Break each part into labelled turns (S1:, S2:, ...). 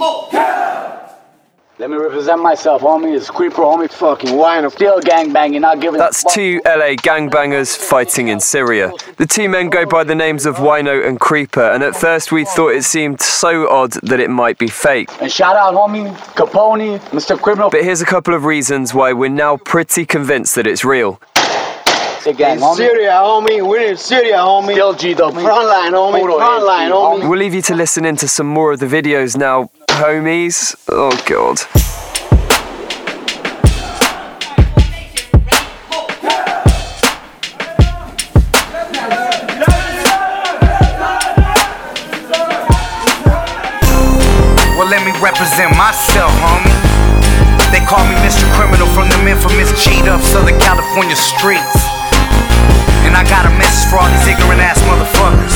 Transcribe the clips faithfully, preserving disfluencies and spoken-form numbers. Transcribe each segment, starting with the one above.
S1: Let me represent myself, homie. It's Creeper, homie. Fucking wine, still gangbanging, not giving.
S2: That's two L A gangbangers fighting in Syria. The two men go by the names of Wino and Creeper, and at first we thought it seemed so odd that it might be fake.
S1: And shout out, homie, Capone, Mister Criminal.
S2: But here's a couple of reasons why we're now pretty convinced that it's real.
S1: Again,
S3: in Syria, homie. We're in Syria, homie.
S1: Still G, though.
S3: Frontline, homie. Frontline, homie.
S2: We'll leave you to listen into some more of the videos now, homies. Oh, God.
S4: Well, let me represent myself, homie. They call me Mister Criminal from them infamous G-Dub Southern California streets. And I got a message for all these ignorant ass motherfuckers.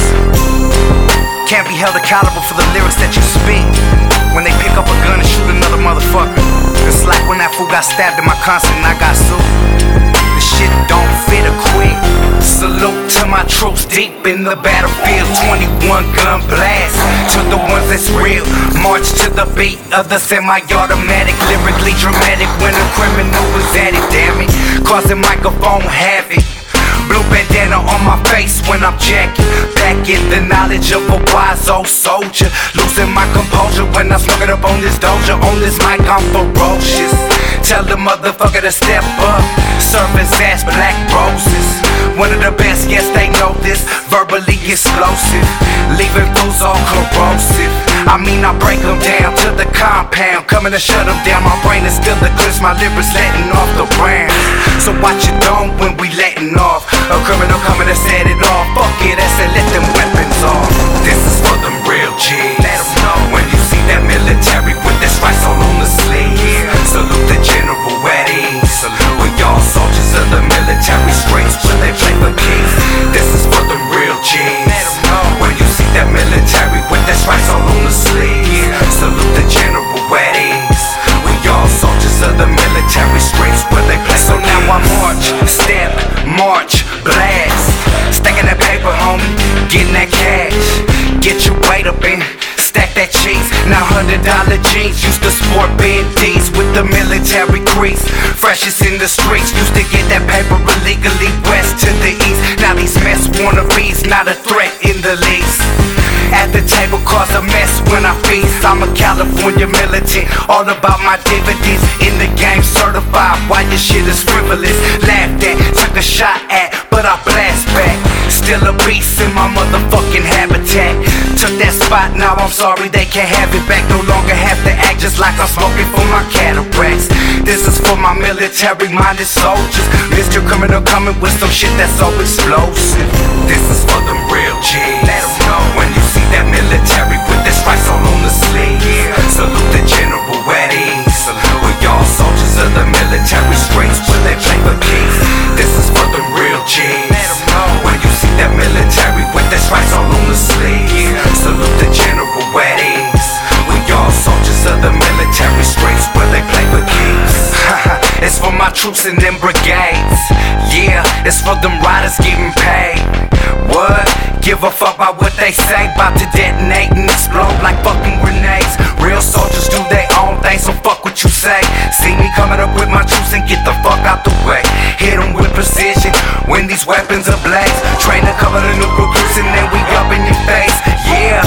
S4: Can't be held accountable for the lyrics that you spit when they pick up a gun and shoot another motherfucker. It's like when that fool got stabbed in my concert and I got sued. The shit don't fit or quit. Salute to my troops deep in the battlefield. twenty-one gun blast to the ones that's real. March to the beat of the semi-automatic, lyrically dramatic when a criminal was at it. Damn it, causing microphone havoc. Blue bandana on my face when I'm jacking. Back in the knowledge of a wise old soldier. Losing my composure when I'm smoking up on this doja. On this mic I'm ferocious. Tell the motherfucker to step up. Serve his ass black roses. One of the best, yes they know this. Verbally explosive. Leaving fools all corrosive. I mean I break them down to the compound. Coming to shut them down. My brain is still the glitz. My liver's letting off the rounds. So watch your dome when we letting off. A criminal coming to set it off. Fuck it, I said let them weapons off. This is for them real G's. Let them know when you see that military with their stripes all on the sleeve. Salute the general at ease. Salute with y'all soldiers of the military streets where they play for keys. This is for them real G's. Let them know when you see that military with their stripes all on the sleeve. Salute the general at ease. With y'all soldiers of the military streets where they play for keys. So now I march, step, march, blast. Stacking that paper, homie, getting that cash. Get your weight up in, stack that cheese. Now hundred dollar jeans, used to sport big D's with the military crease. Freshest in the streets, used to get that paper illegally west to the east. Now these mess wannabes, not a threat in the least. At the table cause a mess when I feast. I'm a California militant, all about my dividends. In the game certified, why your shit is frivolous. Laughed at, took a shot at, but I blast back. Still a beast in my motherfucking habitat. Took that spot, now I'm sorry they can't have it back. No longer have to act just like I'm smoking for my cataracts. This is for my military-minded soldiers. Mister Criminal coming with some shit that's so explosive. This is for them real G's. Let them know when you see that military with their stripes all on the sleeve. Salute the general at ease. Salute with y'all soldiers of the military streets where they play for keys. This is for them real G's. Let them know when you see that military with their stripes all on the sleeve. Salute the general at ease. With y'all soldiers of the military streets where they play for keys. It's for my troops in them brigades. Yeah, it's for them riders getting paid. What? Give a fuck about what they say. About to detonate and explode like fucking grenades. Real soldiers do their own thing, so fuck what you say. See me coming up with my troops and get the fuck out the way. Hit them with precision when these weapons are blaze. Train to cover the new recruits and then we up in your face. Yeah.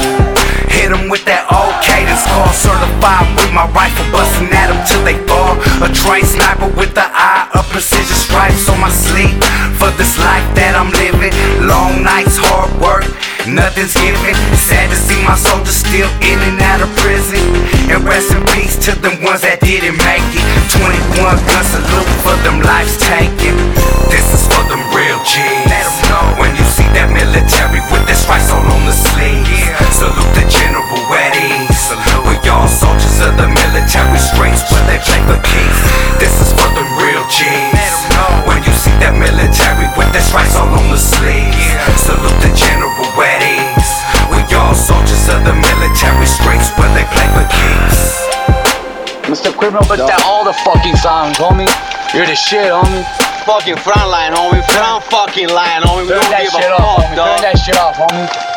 S4: Hit them with that old cadence call. Certified with my rifle, busting at them till they fall. A trained sniper with the eye of precision stripes on my sleeve. For this life that I'm living, long nights, hard work, nothing's given. Sad to see my soldiers still in and out of prison. And rest in peace to them ones that didn't make it. Twenty-one gun salute for them lives taken. This is for them real G's. Let them know when you see that military with their stripes all on the sleeve. Salute the general at ease. Salute with y'all soldiers of the military streets where they play for keys. This is for them real G's. Let them know when you see that military with their stripes all on the sleeve. Salute the general at ease. With y'all soldiers of the military streets where they play for keys.
S1: Mister Criminal puts that all the fucking songs, homie. You're the shit, homie.
S3: Fucking frontline, homie. Front fucking line, homie. We
S1: Turn
S3: don't
S1: that
S3: give
S1: shit
S3: a
S1: off,
S3: fuck,
S1: homie.
S3: dog.
S1: Turn that shit off, homie.